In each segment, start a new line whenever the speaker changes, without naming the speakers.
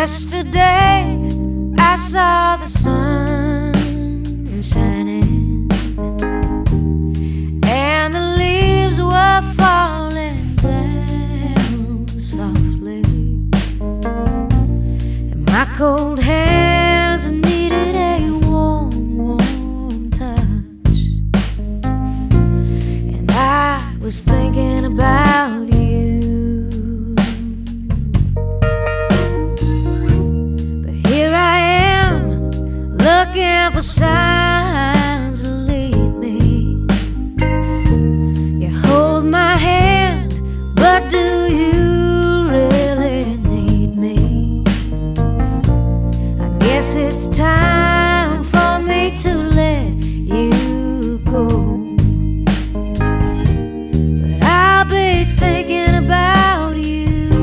Yesterday I saw the sun shining and the leaves were falling down softly, and my cold hands needed a warm, warm touch. And I was thinking about you. Looking for signs to lead me. You hold my hand, but do you really need me? I guess it's time for me to let you go, but I'll be thinking about you.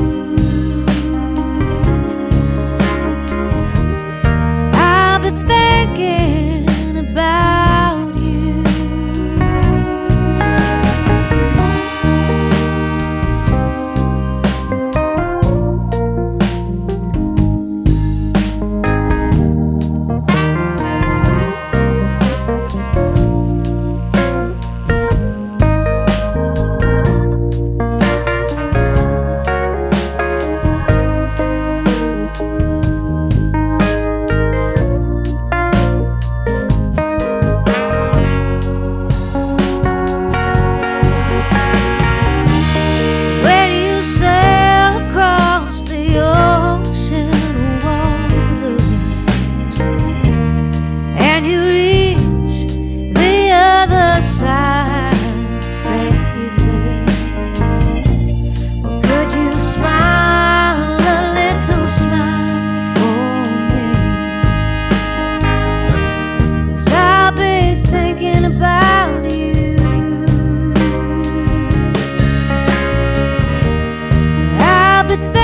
Thinking about you. But